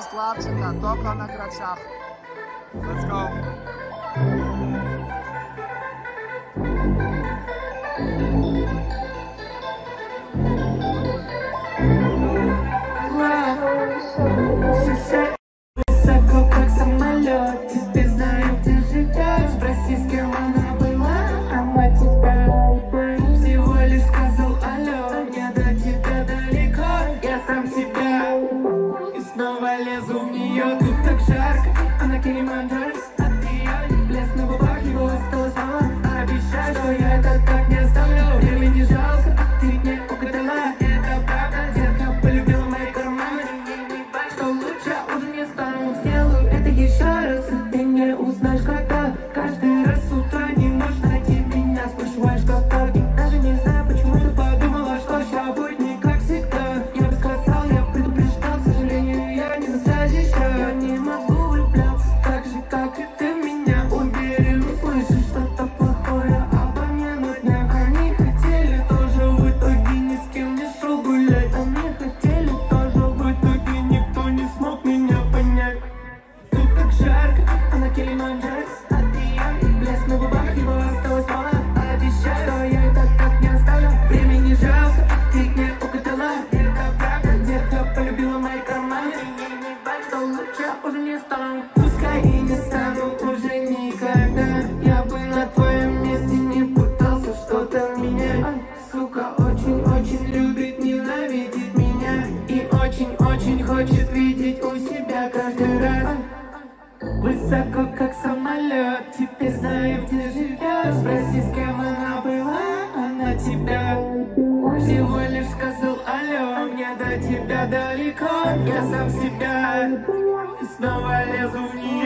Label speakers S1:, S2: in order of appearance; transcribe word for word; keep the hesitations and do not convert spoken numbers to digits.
S1: складчика, только на грачах. Let's go.
S2: Высоко, как самолет, теперь знаю, где живешь. Спроси, с кем она была, она тебя всего лишь сказал алло. Мне до тебя далеко, я сам себя. И снова лезу в нее, тут так жарко, она Килиманджаро. От ее блеск на губах, его осталось мало. Обещаю, что я это так не оставлю. Время не жалко, ты мне угадала. Это правда, детка полюбила мои карманы. Что лучше уже не стану, сделаю это еще раз. И ты не узнаешь, когда. Каждый раз с утра не можешь найти меня. Спрашиваешь, как торги. Даже не знаю, почему ты подумала, что сейчас будет не как всегда. Я бы сказал, я предупреждал, к сожалению, я не настоящая. Я не могу влюбляться так же, как и ты в меня. Уверен, услышишь что-то плохое обо мне на днях. Они хотели тоже, в итоге ни с кем не шел гулять. Они хотели тоже, в итоге никто не смог меня понять. Тут так жарко, она Килиманджаро. От ее блеск на губах, его осталось мало. Обещаю, что я это так не оставлю. Времени жалко, ты мне угадала. Это правда, детка полюбила мои карманы. И не бать, что лучше уже не стану. Пускай и не стану уже никогда. Я бы на твоем месте не пытался что-то менять. Сука очень-очень любит, ненавидит меня. И очень-очень хочет видеть у себя каждый раз. Высоко, как самолет, теперь знаю, где живешь. Спроси, с кем она была, она тебя всего лишь сказал алло. Мне до тебя далеко, я сам себя. И снова лезу в нее.